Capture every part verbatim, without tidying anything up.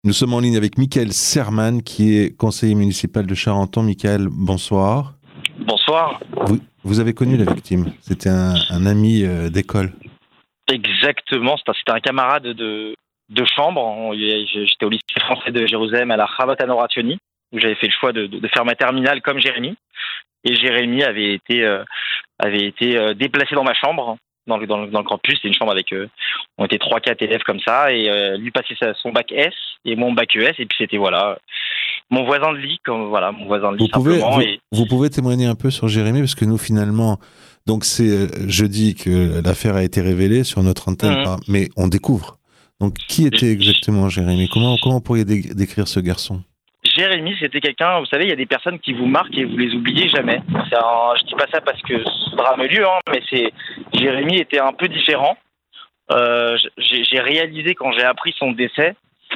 Nous sommes en ligne avec Michael Serman, qui est conseiller municipal de Charenton. Michael, bonsoir. Bonsoir. Vous, vous avez connu la victime. C'était un, un ami euh, d'école. Exactement, c'était un camarade de, de chambre. J'étais au lycée français de Jérusalem à la Chavat Hanorationi, où j'avais fait le choix de, de, de faire ma terminale comme Jérémy. Et Jérémy avait été, euh, avait été euh, déplacé dans ma chambre, dans le, dans le, dans le campus. C'était une chambre avec, euh, on était trois quatre élèves comme ça, et euh, lui passait sa, son bac S et mon bac E S, et puis c'était voilà, mon voisin de lit, comme voilà, mon voisin de lit vous pouvez, simplement. Vous, et... vous pouvez témoigner un peu sur Jérémy, parce que nous finalement, donc c'est euh, jeudi que l'affaire a été révélée sur notre antenne, mmh. par, mais on découvre. Donc qui était exactement Jérémy ? Comment comment vous pourriez dé- décrire ce garçon ? Jérémy, c'était quelqu'un, vous savez, il y a des personnes qui vous marquent et vous les oubliez jamais. C'est un, je dis pas ça parce que ce drame a eu lieu, hein, mais c'est Jérémy était un peu différent. Euh, j'ai, j'ai réalisé quand j'ai appris son décès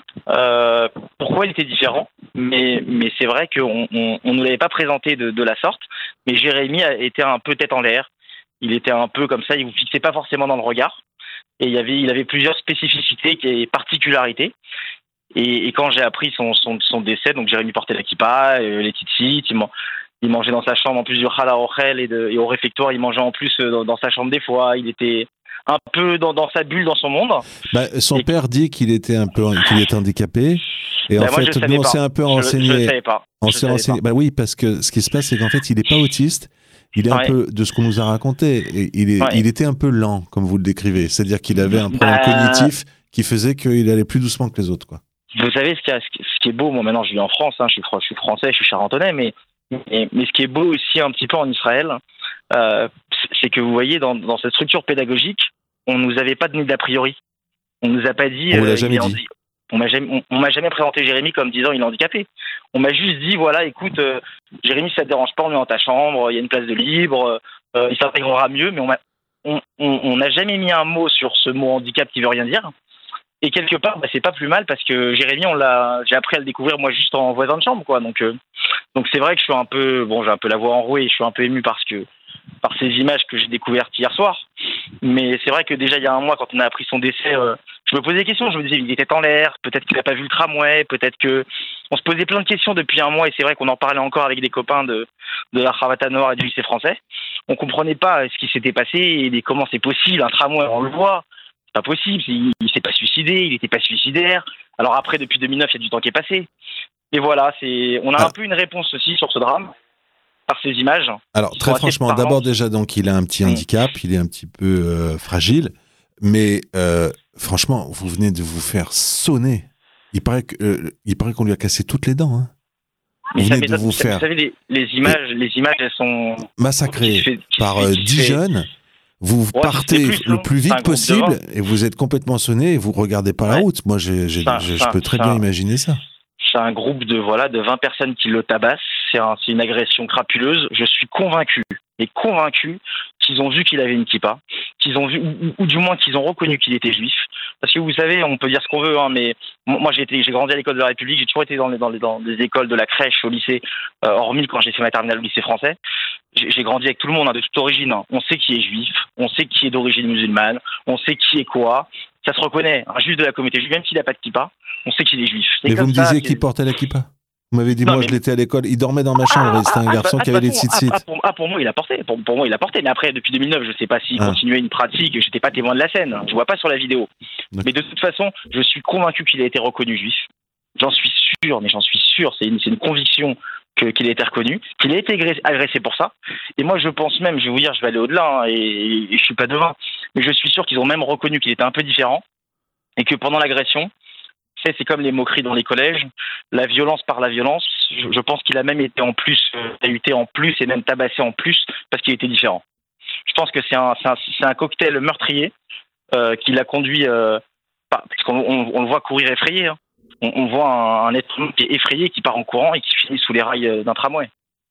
euh, pourquoi il était différent. Mais, mais c'est vrai qu'on on, on ne l'avait pas présenté de, de la sorte. Mais Jérémy était un peu tête en l'air. Il était un peu comme ça, il vous fixait pas forcément dans le regard. Et il y avait, il avait plusieurs spécificités et particularités. Et, et quand j'ai appris son, son, son décès, donc Jérémy portait la kippa, euh, les tzitzit, il, man, il mangeait dans sa chambre en plus du challah ochel et, de, et au réfectoire, il mangeait en plus dans, dans sa chambre des fois. Il était un peu dans, dans sa bulle, dans son monde. Bah, son et... père dit qu'il était un peu qu'il était handicapé. Et bah en moi, fait, nous, on s'est un peu renseigné. Je, je le savais pas. On je s'est renseigné. Bah oui, parce que ce qui se passe, c'est qu'en fait, il n'est pas autiste. Il est ouais. un peu, de ce qu'on nous a raconté, et il, est, ouais. il était un peu lent, comme vous le décrivez. C'est-à-dire qu'il avait un problème bah... cognitif qui faisait qu'il allait plus doucement que les autres, quoi. Vous savez, ce qui, a, ce qui est beau, moi maintenant je vis en France, hein, je, suis, je suis français, je suis charentonais, mais, mais, mais ce qui est beau aussi un petit peu en Israël, euh, c'est que vous voyez, dans, dans cette structure pédagogique, on nous avait pas donné d'a priori. On nous a pas dit... On ne l'a euh, jamais dit. On m'a jamais, on, on m'a jamais présenté Jérémy comme disant il est handicapé. On m'a juste dit, voilà, écoute, euh, Jérémy, si ça te dérange pas, on est dans ta chambre, il y a une place de libre, euh, il s'intégrera mieux, mais on n'a on, on, on jamais mis un mot sur ce mot handicap qui veut rien dire. Et quelque part, bah, c'est pas plus mal parce que Jérémy, on l'a, j'ai appris à le découvrir moi juste en voisin de chambre, quoi. Donc, euh, donc c'est vrai que je suis un peu, bon, j'ai un peu la voix enrouée, je suis un peu ému parce que par ces images que j'ai découvertes hier soir. Mais c'est vrai que déjà il y a un mois, quand on a appris son décès, euh, je me posais des questions. Je me disais, il était en l'air, peut-être qu'il n'a pas vu le tramway, peut-être que on se posait plein de questions depuis un mois. Et c'est vrai qu'on en parlait encore avec des copains de de la Chavat Hanor et du lycée français. On comprenait pas ce qui s'était passé et comment c'est possible. Un tramway, on le voit. Pas possible, il, il s'est pas suicidé, il n'était pas suicidaire. Alors après, depuis deux mille neuf, il y a du temps qui est passé. Et voilà, c'est, on a ah. un peu une réponse aussi sur ce drame, par ces images. Alors très franchement, d'abord déjà, donc il a un petit handicap, mmh. il est un petit peu euh, fragile, mais euh, franchement, vous venez de vous faire sonner. Il paraît, que, euh, il paraît qu'on lui a cassé toutes les dents. Hein. Vous mais venez ça, de vous, vous faire... Vous savez, les, les images, les images, elles sont... Massacrées fait, par euh, dix fait... jeunes. Vous ouais, partez plus, le plus vite possible et vous êtes complètement sonné et vous regardez pas ouais. la route. Moi, j'ai, j'ai, un, j'ai, je peux très bien un, imaginer ça. C'est un groupe de voilà de vingt personnes qui le tabassent. C'est, un, c'est une agression crapuleuse. Je suis convaincu et convaincu qu'ils ont vu qu'il avait une kippa, qu'ils ont vu ou, ou du moins qu'ils ont reconnu qu'il était juif. Parce que vous savez, on peut dire ce qu'on veut, hein, mais moi j'ai été, j'ai grandi à l'école de la République. J'ai toujours été dans les dans les dans les écoles de la crèche au lycée, euh, hormis quand j'ai fait ma terminale au lycée français. J'ai grandi avec tout le monde, hein, de toute origine. Hein. On sait qui est juif, on sait qui est d'origine musulmane, on sait qui est quoi. Ça se reconnaît. Un juif de la communauté juive, même s'il n'a pas de kippa, on sait qu'il est juif. C'est mais vous me ça, disiez c'est... qu'il portait la kippa. Vous m'avez dit, non, moi mais... je l'étais à l'école, il dormait dans ma chambre, ah, c'était un ah, garçon ah, qui avait les tzitzit. Ah, ah, ah, pour moi, il a porté. Pour, pour moi, il a porté. Mais après, depuis deux mille neuf, je ne sais pas s'il ah. continuait une pratique. Je n'étais pas témoin de la scène. Je ne vois pas sur la vidéo. D'accord. Mais de toute façon, je suis convaincu qu'il a été reconnu juif. J'en suis sûr, mais j'en suis sûr. C'est une, c'est une conviction que, qu'il a été reconnu, qu'il a été agressé pour ça. Et moi, je pense même, je vais vous dire, je vais aller au-delà, hein, et, et je ne suis pas devin, mais je suis sûr qu'ils ont même reconnu qu'il était un peu différent et que pendant l'agression, c'est, c'est comme les moqueries dans les collèges, la violence par la violence. Je, je pense qu'il a même été en plus, tailluté en plus et même tabassé en plus parce qu'il était différent. Je pense que c'est un, c'est un, c'est un cocktail meurtrier euh, qui l'a conduit, euh, parce qu'on on, on le voit courir effrayé, hein. On, on voit un, un être humain qui est effrayé, qui part en courant et qui finit sous les rails d'un tramway.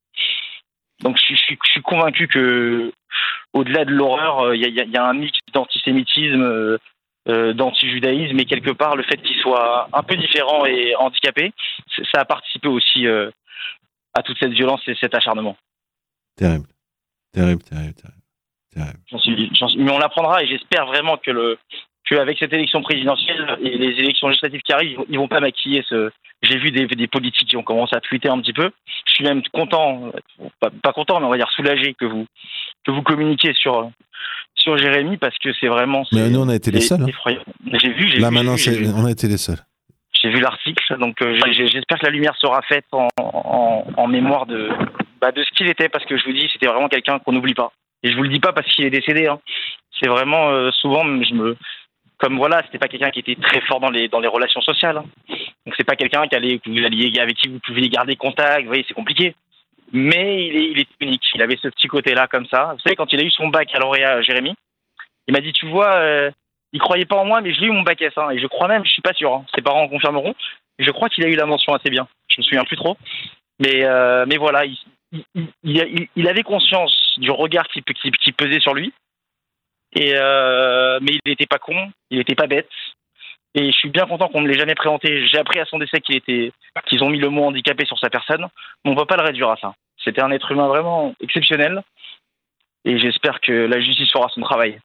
Donc je, je, je suis convaincu que, au-delà de l'horreur, il y, y, y a un mix d'antisémitisme, euh, d'anti-judaïsme, et quelque part le fait qu'il soit un peu différent et handicapé, ça a participé aussi euh, à toute cette violence et cet acharnement. Terrible, terrible, terrible, terrible. J'en suis, j'en suis, mais on l'apprendra et j'espère vraiment que le qu'avec cette élection présidentielle et les élections législatives qui arrivent, ils vont pas maquiller ce. J'ai vu des, des politiques qui ont commencé à fuiter un petit peu. Je suis même content, pas, pas content, mais on va dire soulagé que vous que vous communiquiez sur sur Jérémy parce que c'est vraiment. C'est, mais nous, on a été les seuls. Hein. J'ai vu. J'ai Là vu, maintenant, j'ai vu, c'est, on a été les seuls. J'ai vu l'article, donc euh, j'espère que la lumière sera faite en, en, en mémoire de bah, de ce qu'il était, parce que je vous dis, c'était vraiment quelqu'un qu'on n'oublie pas. Et je vous le dis pas parce qu'il est décédé. Hein. C'est vraiment euh, souvent, je me Comme voilà, c'était pas quelqu'un qui était très fort dans les dans les relations sociales. Hein. Donc c'est pas quelqu'un qui allait, que vous alliez, avec qui vous pouviez garder contact. Vous voyez, c'est compliqué. Mais il est, il est unique. Il avait ce petit côté-là comme ça. Vous savez, quand il a eu son bac à lauréat, Jérémy, il m'a dit, tu vois, euh, il croyait pas en moi, mais je l'ai eu mon bac S. Hein, et je crois même, je suis pas sûr. Hein, ses parents en confirmeront. Je crois qu'il a eu la mention assez bien. Je me souviens plus trop. Mais euh, mais voilà, il, il, il, il avait conscience du regard qui, qui, qui pesait sur lui. Et euh, mais il n'était pas con, il n'était pas bête. Et je suis bien content qu'on ne l'ait jamais présenté. J'ai appris à son décès qu'il était, qu'ils ont mis le mot handicapé sur sa personne. Mais on ne va pas le réduire à ça. C'était un être humain vraiment exceptionnel. Et j'espère que la justice fera son travail.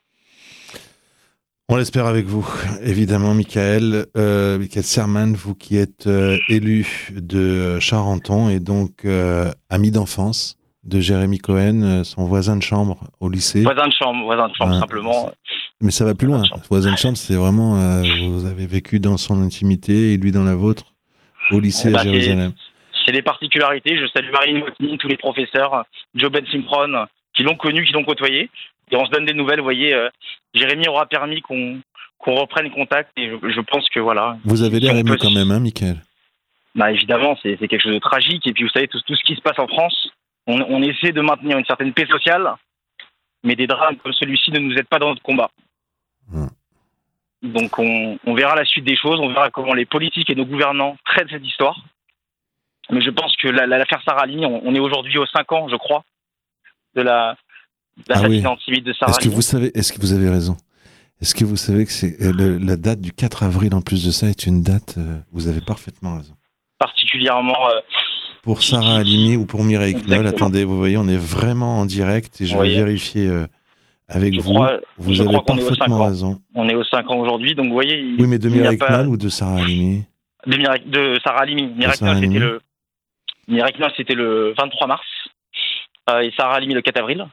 On l'espère avec vous, évidemment, Michael. Euh, Michael Serman, vous qui êtes euh, élu de Charenton et donc euh, ami d'enfance de Jérémy Cohen, son voisin de chambre au lycée. Voisin de chambre, voisin de chambre, ah, simplement. Mais ça va plus loin. Voisin de chambre, c'est vraiment, euh, vous avez vécu dans son intimité et lui dans la vôtre, au lycée bah, à Jérusalem. C'est, c'est des particularités. Je salue Marine Motny, tous les professeurs, Joe Ben Simron, qui l'ont connu, qui l'ont côtoyé. Et on se donne des nouvelles. Vous voyez, euh, Jérémy aura permis qu'on, qu'on reprenne contact. Et je, je pense que voilà. Vous avez l'air ému quand même, hein, Michael? Bah, évidemment, c'est, c'est quelque chose de tragique. Et puis, vous savez, tout, tout ce qui se passe en France, On, on essaie de maintenir une certaine paix sociale, mais des drames comme celui-ci ne nous aident pas dans notre combat. Mmh. Donc on, on verra la suite des choses, on verra comment les politiques et nos gouvernants traitent cette histoire. Mais je pense que la, la, l'affaire Sarah Halimi, on, on est aujourd'hui aux cinq ans, je crois, de la, de l'assassinat antisémite de Sarah Est-ce Halimi. Que vous savez, est-ce que vous avez raison? Est-ce que vous savez que c'est le, la date du quatre avril en plus de ça est une date, euh, vous avez parfaitement raison. Particulièrement... Euh, Pour Sarah Halimi ou pour Mireille Knoll, attendez, vous voyez, on est vraiment en direct et je vais vérifier euh, avec je vous. Crois, vous avez parfaitement raison. On est aux cinq ans aujourd'hui, donc vous voyez... Il, oui, mais de Mireille pas... Knoll ou de Sarah Halimi? De, Mire... de Sarah Halimi. Mireille Knoll, c'était le... Mireille Knoll, c'était le vingt-trois mars euh, et Sarah Halimi le quatre avril.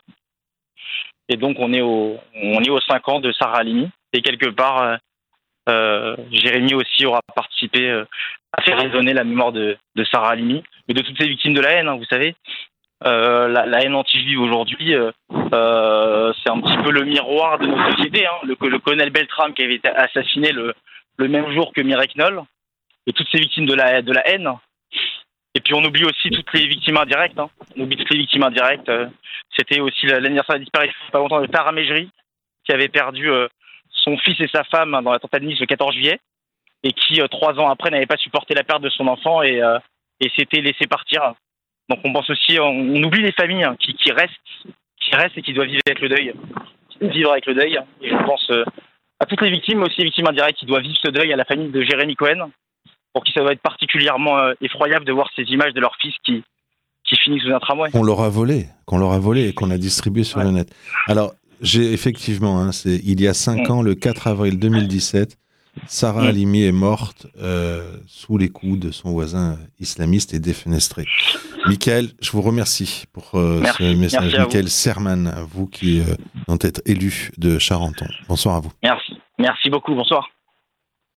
Et donc on est au on est aux cinq ans de Sarah Halimi. Et quelque part, euh, euh, Jérémy aussi aura participé euh, à faire résonner la mémoire de, de Sarah Halimi, mais de toutes ces victimes de la haine, hein, vous savez. Euh, la, la haine anti-juive aujourd'hui, euh, euh, c'est un petit peu le miroir de nos sociétés. Hein. Le, le colonel Beltram qui avait été assassiné le, le même jour que Mireille Knoll, et toutes ces victimes de la, de la haine. Et puis on oublie aussi toutes les victimes indirectes. Hein. On oublie toutes les victimes indirectes. Euh, c'était aussi l'anniversaire de la disparition, pas longtemps, de Tara Mejri, qui avait perdu euh, son fils et sa femme dans l'attentat de Nice le quatorze juillet, et qui, euh, trois ans après, n'avait pas supporté la perte de son enfant et, euh, et s'était laissé partir. Donc on pense aussi, on, on oublie les familles hein, qui, qui restent, qui restent et qui doivent vivre avec le deuil, qui doivent vivre avec le deuil. Et je pense euh, à toutes les victimes, mais aussi les victimes indirectes qui doivent vivre ce deuil, à la famille de Jérémy Cohen, pour qui ça doit être particulièrement euh, effroyable de voir ces images de leur fils qui, qui finissent sous un tramway. Qu'on leur a volé, qu'on leur a volé et qu'on a distribué sur ouais. le net. Alors, j'ai effectivement, hein, c'est, il y a cinq mmh. ans, le quatre avril deux mille dix-sept, Sarah mmh. Halimi est morte euh, sous les coups de son voisin islamiste et défenestré. Michael, je vous remercie pour euh, ce message. Michael Serman, vous qui euh, êtes élu de Charenton. Bonsoir à vous. Merci. Merci beaucoup. Bonsoir.